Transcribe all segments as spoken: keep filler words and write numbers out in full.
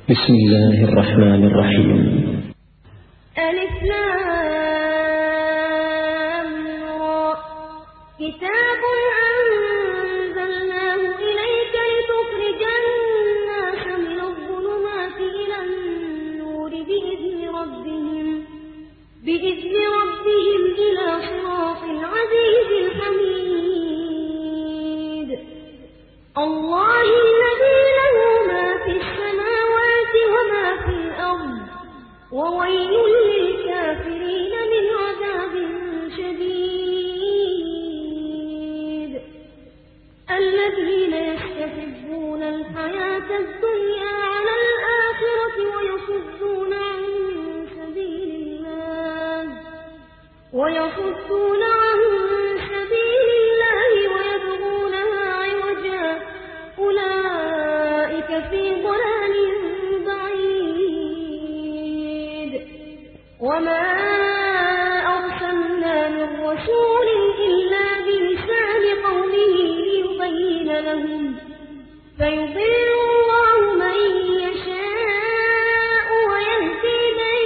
بسم الله الرحمن الرحيم. ألف لام را كتاب أنزلناه إليك لتخرج الناس من الظلمات إلى النور بإذن ربهم بإذن ربهم إلى صراط العزيز الحميد الله الذي له ما في السماوات وما في الأرض وويل للكافرين من عذاب شديد الذين يستحبون الحياة الدنيا على الآخرة ويصدون عن سبيل الله ويصدون عن سبيل الله ويبغونها عوجا أولئك في ضلال بعيد وما أرسلنا من رسول إلا بلسان قومه ليبين لهم فيضل الله من يشاء ويهدي من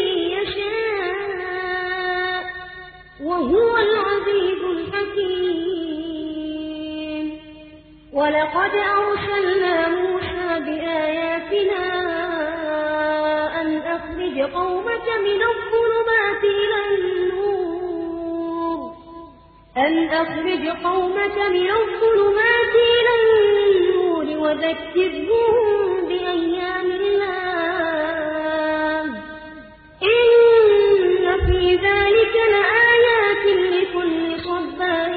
يشاء وهو العزيز الحكيم ولقد أرسلنا موسى بآياتنا أن أخرج قومك من الظلمات إلى النور أن أخرج قومك من الظلمات إلى النور وذكرهم بأيام الله إن في ذلك لآيات لكل صبار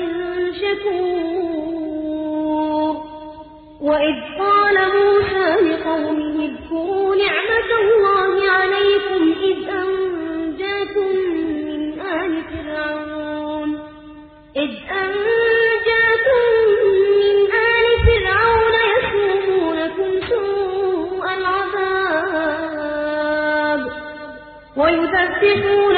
شكور وإذ قال موسى لقومه اذكروا نعمة الله عليكم إذ أنجاكم من آل فرعون إذ أنجاكم من آل فرعون يسومونكم سوء العذاب ويذبحون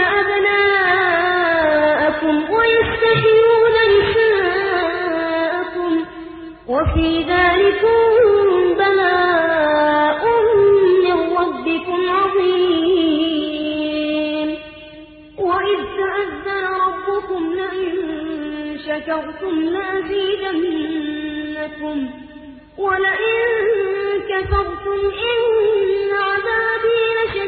أبناءكم ويستحيون نساءكم وفي ذلكم بلاء من ربكم عظيم وإذ تأذن ربكم لئن شكرتم لأزيدنكم ولئن كفرتم إن عذابي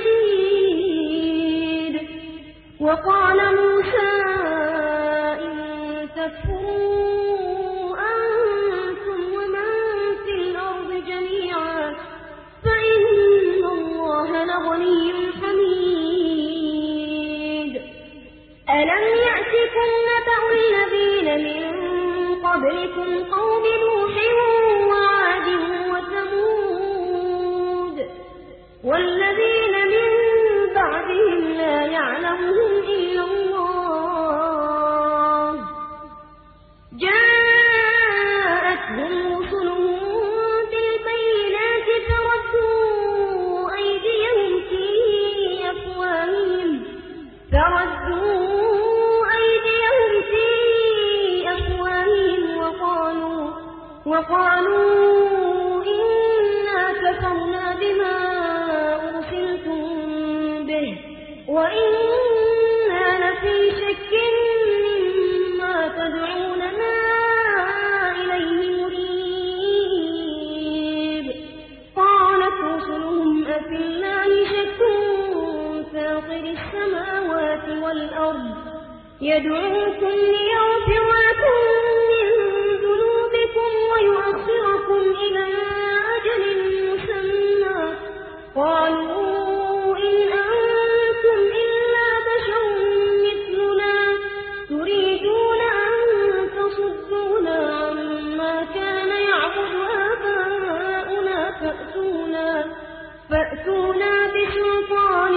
لشديد وقال موسى إن تكفروا أنتم ومن في الأرض جميعا فإن الله لغني حميد ألم يأتكم نبأ الذين من قبلكم قوم نوح وعاد وثمود والذين من بعدهم لا يعلمهم إلا الله جاءتهم رسلهم بالبينات فردوا أيديهم في أفواههم فردوا أيديهم في أفواههم وقالوا وقالوا إنا كفرنا بما أرسلتم به وإنا لفي شك مما تدعوننا إليه مريب قالت رسلهم أفي الله شك فاطر السماوات والأرض يدعوكم ليغفر لكم من ذنوبكم ويؤخركم إلى أجل مسمى قالوا إن أنتم إلا بشر مثلنا تريدون أن تصدونا عما كان يعبد آباؤنا فأتونا فأتونا بسلطان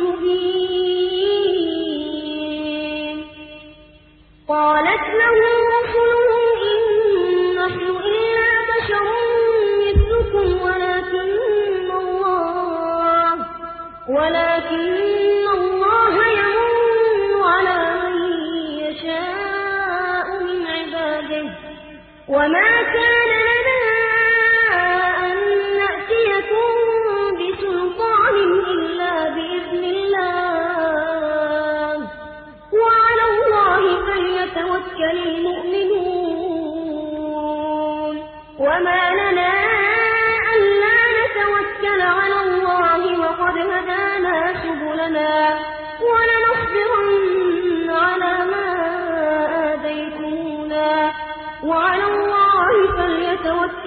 مبين قالت لهم رسلهم إن نحن إلا بشر مثلكم ولكن الله ولكن الله يمن على من يشاء من عباده وما كان لنا أن نأتيكم بسلطان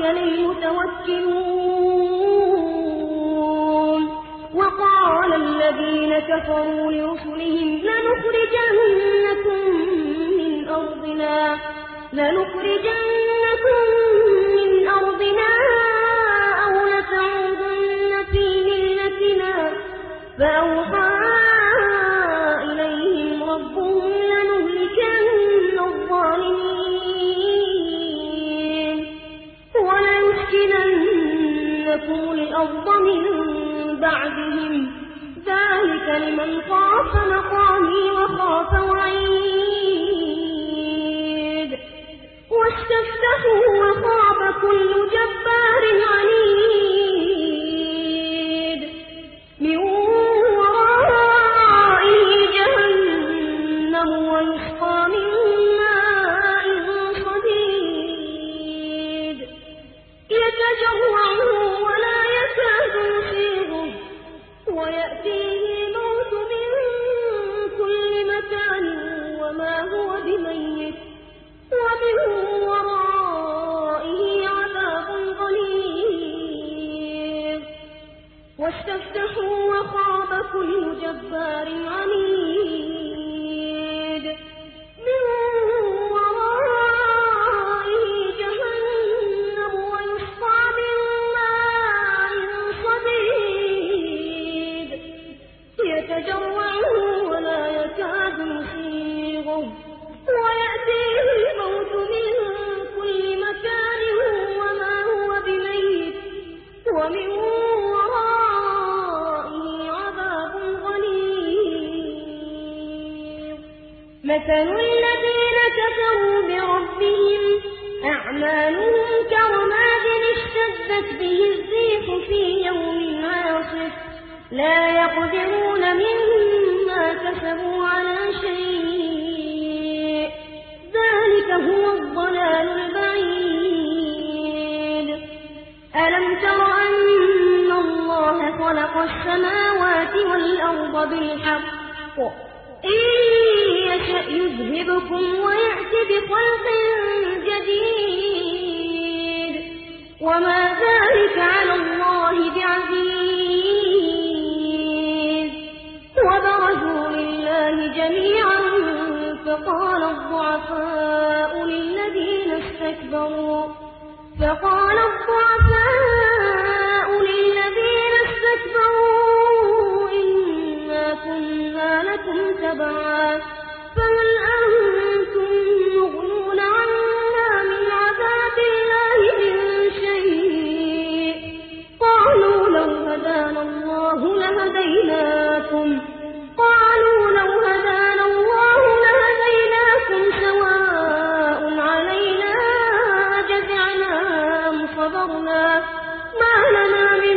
للمتوكلون وقال الذين كفروا لرسلهم لنخرجنكم من أرضنا لنخرجنكم من أرضنا أو لتعودن في ملتنا فأوحى إليهم ربهم لنهلكن الظالمين وليسكننكم الأرض من بعدهم ذلك لمن خاف مقامي وخاف وعيد واستفتحوا وخاب كل جبار عنيد من ورائه جهنم ويسقى من ماء صديد يتجرعه ولا يكاد يسيغه ويأتيه الموت من كل مكان وما هو بميت ومن ورائه عذاب غليظ واستفتحوا وخاب كل جبار عنيد من ورائه جهنم ويسقى من ماء صديد يتجرعه ولا يكاد يسيغه ويأتيه الموت من كل مكان وما هو بميت ومن ورائه عذاب غليظ مثل الذين كفروا بربهم أعمالهم كرماد اشتدت به الريح في يوم عاصف لا يقدرون مما كسبوا على شيء ذلك هو الضلال البعيد ألم تر أن الله خلق السماوات والأرض بالحق إن يشأ يذهبكم ويأتي بخلق جديد وما ذلك على الله بعزيز وبرزوا لله جميعا فقال الضعفاء للذين استكبروا فقال الضعفاء للذين استكبروا إنا كنا لكم تبعا فهل أنتم مغنون عنا من عذاب الله من شيء قالوا لو هدانا الله لهديناكم قالوا لو هدانا الله لهديناكم سواء علينا أجزعنا أم صبرنا ما لنا من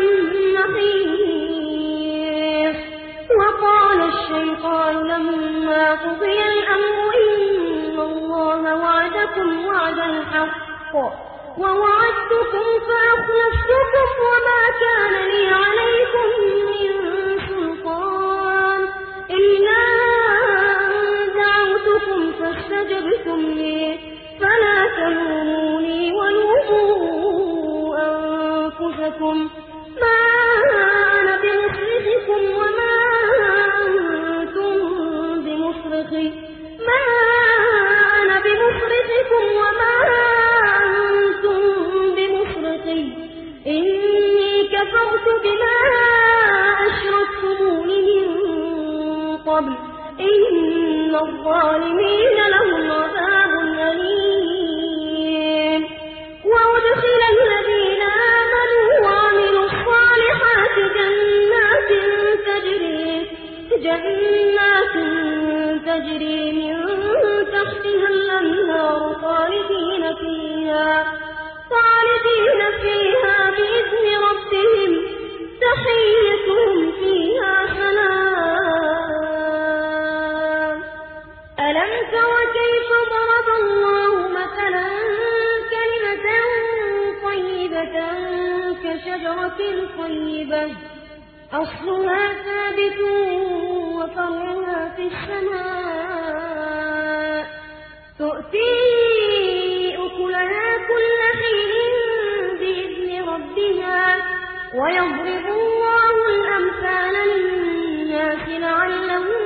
محيص وقال الشيطان لما قضي الأمر إن الله وعدكم وعد الحق ووعدتكم فأخلفتكم وما كان لي عليكم من سلطان إلا أن دعوتكم فاستجبتم لي فلا تلوموني ولوموا أنفسكم ما أنا بمصرخكم وما أنتم بمصرخي ما أنا بمصرخكم وما أنتم بمصرخي إني كفرت بما أشركتمون من قبل إن الظالمين لهم عذاب أليم وأدخل الذين آمنوا وعملوا الصالحات جنات تجري جنات تجري من تحتها الأنهار خالدين فيها خالدين فيها بإذن ربهم تحيتهم فيها سلام ألم تر كيف ضرب الله مثلا كلمة طيبة كشجرة طيبة أصلها ثابت وفرعها في السماء تؤتي أكلها كل حين بها ويضرب الله الأمثال للناس لعلهم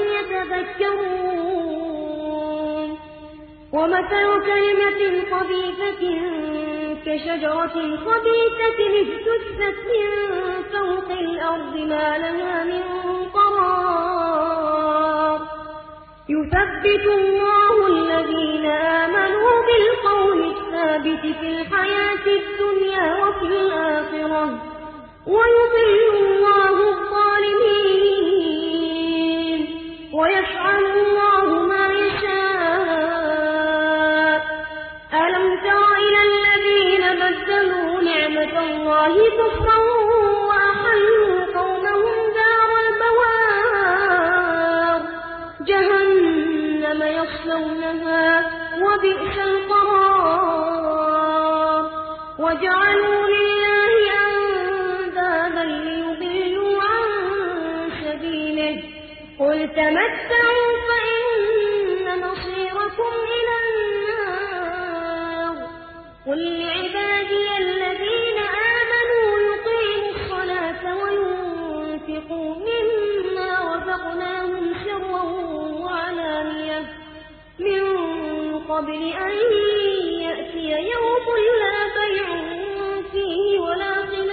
يتذكرون ومثل كلمة خبيثة كشجرة خبيثة اجتثت من فوق الأرض ما لها من قرار يثبت الله الذين آمنوا بالقول الثابت في الحياة الدنيا وفي الآخرة ويضل الله الظالمين ويفعل الله ما يشاء ألم تر إلى الذين بدلوا نعمة الله كفرا وأحلوا قومهم دار البوار جهنم يصلونها وبئس القرار وجعلوا لله أندادا ليضلوا عن سبيله قل تمتعوا فإن مصيركم إلى النار قل لعبادي الذين آمنوا يقيموا الصلاة وينفقوا مما رزقناهم سرا وعلانية من قبل أن يأتي يوم لا بيع فيه ولا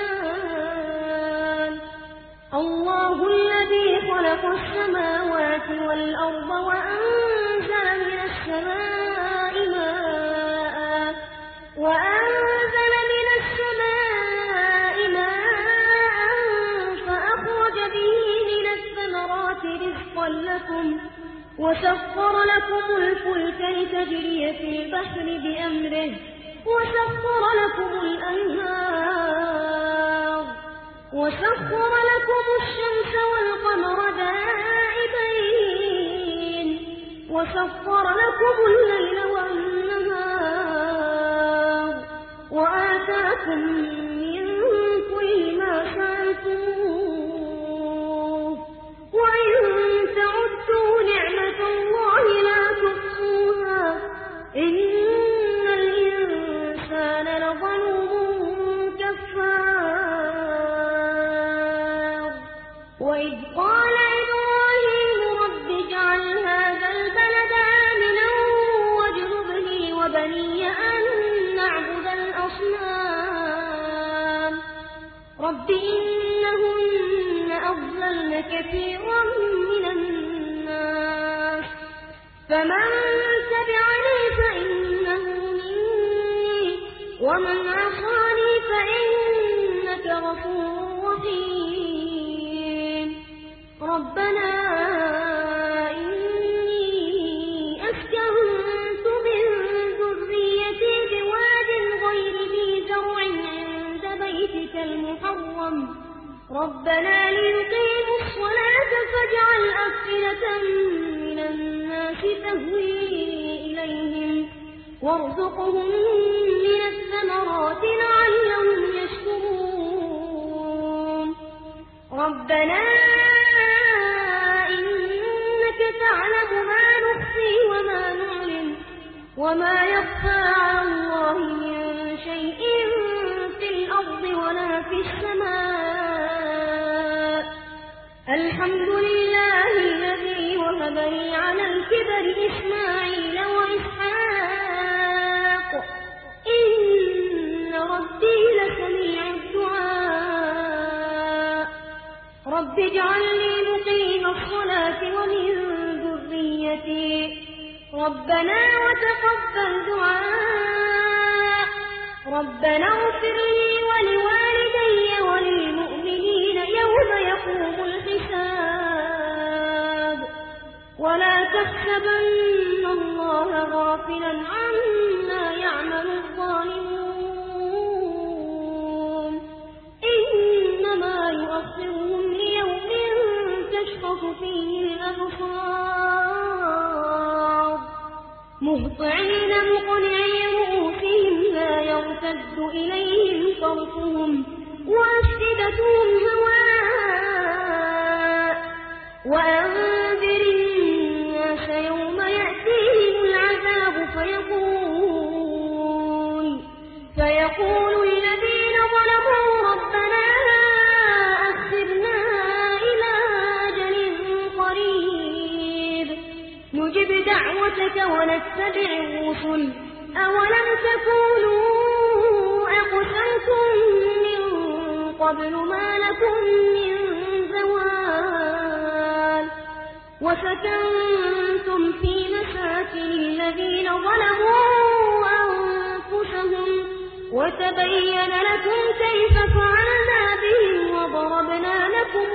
خلال الله الذي خلق السماوات والأرض وأنزل من السماء ماء وأنزل من السماء ماء فأخرج به من الثمرات رزقا لكم وسخر لكم الفلك لتجري في البحر بأمره وسخر لكم الأنهار وسخر لكم الشمس والقمر دائبين وسخر لكم الليل والنهار وآتاكم من كل ما سألتموه وإن تعدوا نعمة الله لا تحصوها إن الإنسان لظلوم كفار وإذ قال إبراهيم رب اجعل هذا البلد آمنا واجنبني وبني أن نعبد الأصنام رب إنهن أضللن كثيرا من الناس فمن تبعني فإنه مني ومن عصاني فإنك غفور رحيم ربنا إني أسكنت من ذريتي بواد غير ذي زرع عند بيتك المحرم ربنا ليقيموا الصلاة فاجعل أفئدة من الناس تهوي إليهم وارزقهم من الثمرات لعلهم يشكرون ربنا إنك تعلم ما نخفي وما نعلن وما يخفى على الله من شيء في الأرض ولا في السماء الحمد لله الذي وهب لي على الكبر إسماعيل وإسحاق إن ربي لسميع الدعاء رب اجعلني مقيم الصلاة ومن ذريتي ربنا وتقبل دعاء ربنا اغفر لي ولوالدي وللمؤمنين يوم يقوم الحساب ولا تحسبن الله غافلا عما يعمل الظالمون إنما يؤخرهم ليوم تشخص فيه الأبصار مهطعين مقنعي رؤوسهم لا يرتد إليهم طرفهم وأفئدتهم هواء وأنذر الناس يوم يأتيهم العذاب فيقول فيقول الذين ظلموا آياتك ونتبع الرسل أولم تكونوا أقسمتم من قبل ما لكم من زوال وسكنتم في مساكن الذين ظلموا أنفسهم وتبين لكم كيف فعلنا بهم وضربنا لكم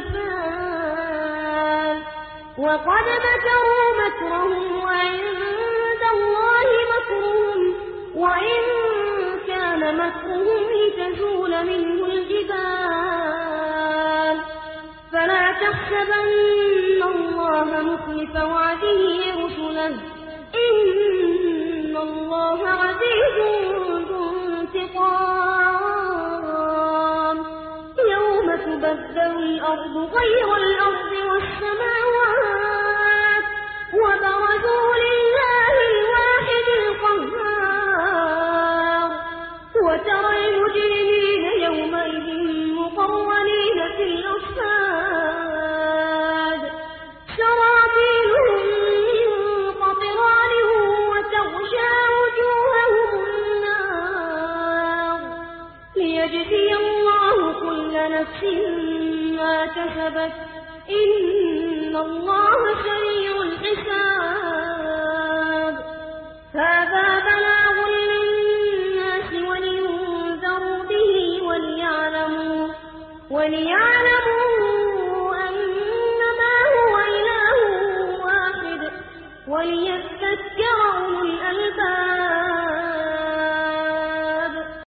الأمثال وقد مكروا مكرهم وعند الله مكرهم وإن كان مكرهم لتزول منه الجبال فلا تحسبن الله مخلف وعده رسله إن الله عزيز ذو انتقام يوم تبدل الأرض غير الأرض والسماوات وبرزوا لله الواحد القهار وترى المجرمين يومئذ مقرنين في الأصفاد سرابيلهم من قطران وتغشى وجوههم النار ليجزي الله كل نفس ما كسبت إن الله سريع الحساب هذا بلاغ للناس ولينذروا به وليعلموا وليعلموا